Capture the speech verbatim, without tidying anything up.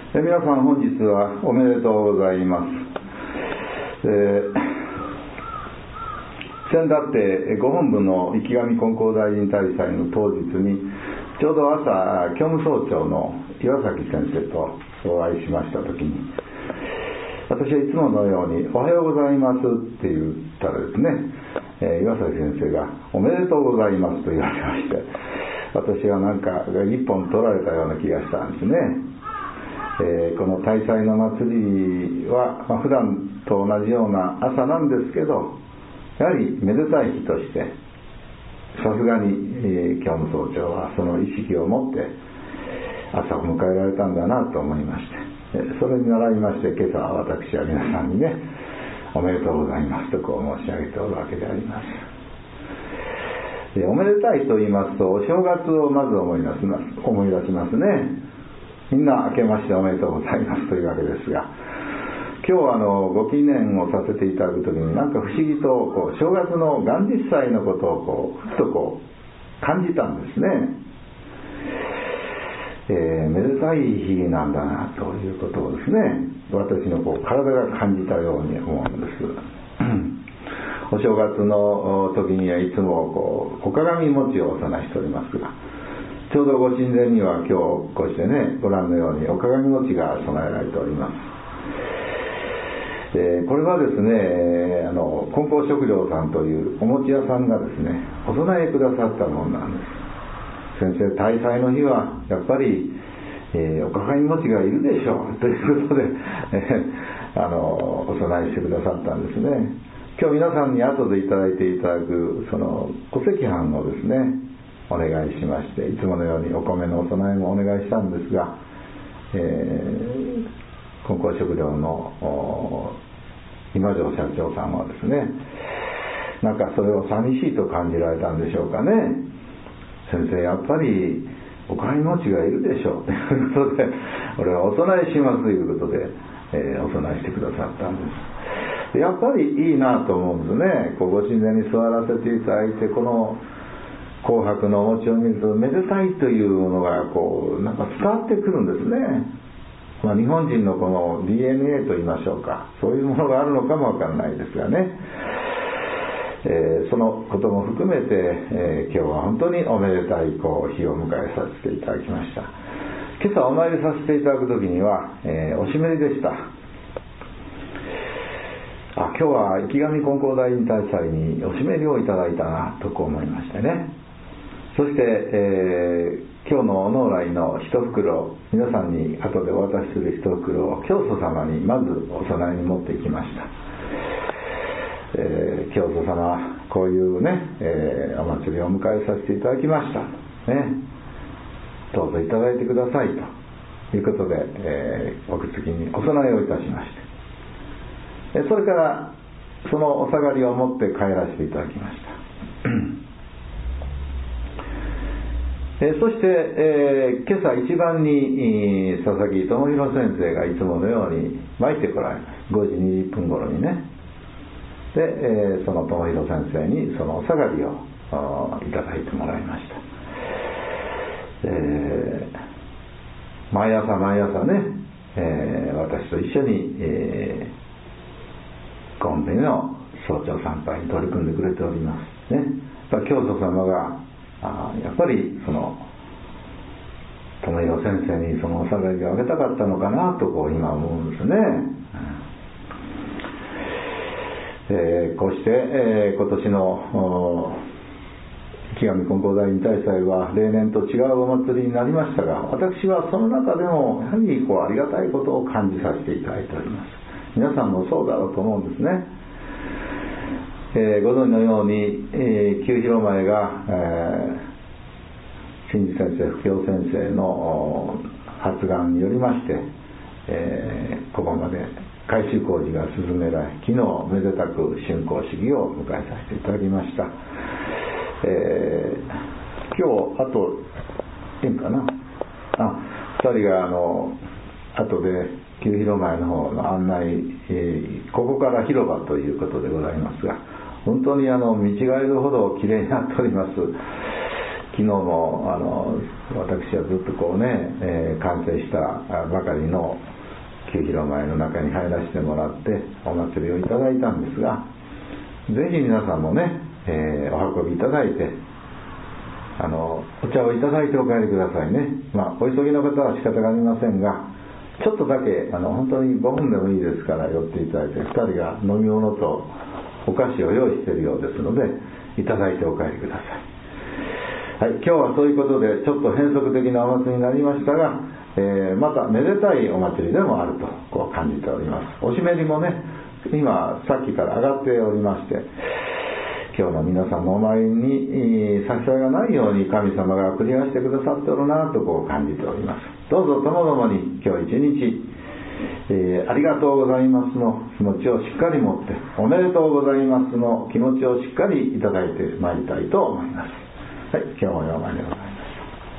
え皆さん本日はおめでとうございます。えー、先だってご本部の池上金光大臣大祭の当日にちょうど朝教務総長の岩崎先生とお会いしましたときに、私はいつものようにおはようございますって言ったらですね、えー、岩崎先生がおめでとうございますと言われまして、私はなんか一本取られたような気がしたんですね。えー、この大祭の祭りは、まあ、普段と同じような朝なんですけど、やはりめでたい日としてさすがに、えー、教務総長はその意識を持って朝を迎えられたんだなと思いまして、それに倣いまして今朝私は皆さんにね、おめでとうございますとこう申し上げておるわけであります。でおめでたいと言いますとお正月をまず思い出します思い出しますね。みんな明けましておめでとうございますというわけですが、今日はあのご記念をさせていただくときになんか不思議とこう正月の元日祭のことをこうふっとこう感じたんですね。えー、めでたい日なんだなということをですね、私のこう体が感じたように思うんです。お正月の時にはいつもこうお鏡餅をお供えしておりますが、ちょうどご神前には今日こうしてね、ご覧のようにお鏡餅が供えられております。えー、これはですね、あの金光食料さんというお餅屋さんがですね、お供えくださったものなんです。先生、大祭の日はやっぱり、えー、お鏡餅がいるでしょうということで、えー、あのお供えしてくださったんですね。今日皆さんに後でいただいていただくそのお赤飯をですねお願いしまして、いつものようにお米のお供えもお願いしたんですが、えー、金光食料の今城社長さんはですね、なんかそれを寂しいと感じられたんでしょうかね。先生、やっぱりお金持ちがいるでしょうということで、俺はお供えしますということで、えー、お供えしてくださったんです。やっぱりいいなと思うんですね。こうご神前に座らせていただいて、この紅白のお餅を見るとめでたいというものがこうなんか伝わってくるんですね。まあ、日本人のこの ディーエヌエー と言いましょうか、そういうものがあるのかもわからないですがね、えー、そのことも含めて、えー、今日は本当におめでたいこう日を迎えさせていただきました。今朝お参りさせていただくときには、えー、おしめりでした。あ、今日は池上金光大臣大祭におしめりをいただいたなとこう思いましてね。そして、えー、今日のお能来の一袋、皆さんに後でお渡しする一袋を教祖様にまずお供えに持っていきました。えー、教祖様、こういうね、えー、お祭りをお迎えさせていただきました、ね、どうぞいただいてくださいということで、えー、お次にお供えをいたしまして、えそれからそのお下がりを持って帰らせていただきましたえそして、えー、今朝一番に佐々木智弘先生がいつものように参ってこられます。ごじにじゅっぷん頃にね。で、えー、その智弘先生にそのお下がりをいただいてもらいました。えー、毎朝毎朝ね、えー、私と一緒に、えー、今度の早朝参拝に取り組んでくれておりますね。教祖様があやっぱりその智弘先生にそのお下がりをあげたかったのかなとこう今思うんですね。えー、こうして、えー、今年の池上金光大臣大祭は例年と違うお祭りになりましたが、私はその中でもやはりこうありがたいことを感じさせていただいております。皆さんもそうだろうと思うんですね。えー、ご存知のように、えー、旧広前が、えー、新次先生、不教先生の発願によりまして、えー、ここまで改修工事が進められ、昨日めでたく竣工式を迎えさせていただきました。えー、今日あといいかなあふたりがあの後で旧広前の方の案内、えー、ここから広場ということでございますが、本当にあの見違えるほどきれいになっております。 昨日もあの私はずっとこうね、えー、完成したばかりの旧広前の中に入らせてもらってお祭りをいただいたんですが、ぜひ皆さんもね、えー、お運びいただいて、あのお茶をいただいてお帰りくださいね。まあお急ぎの方は仕方がありませんが、ちょっとだけあの本当にごふんでもいいですから寄っていただいて、ふたりが飲み物とお菓子を用意しているようですので、いただいてお帰りください。はい、今日はそういうことでちょっと変則的なお祭りになりましたが、えー、まためでたいお祭りでもあるとこう感じております。おしめりもね、今さっきから上がっておりまして、今日の皆さんのお参りに差し支えがないように神様がクリアしてくださっておるなとこう感じております。どうぞともどもに今日一日、えー、ありがとうございますの気持ちをしっかり持って、おめでとうございますの気持ちをしっかりいただいてまいりたいと思います。はい、今日もお参りを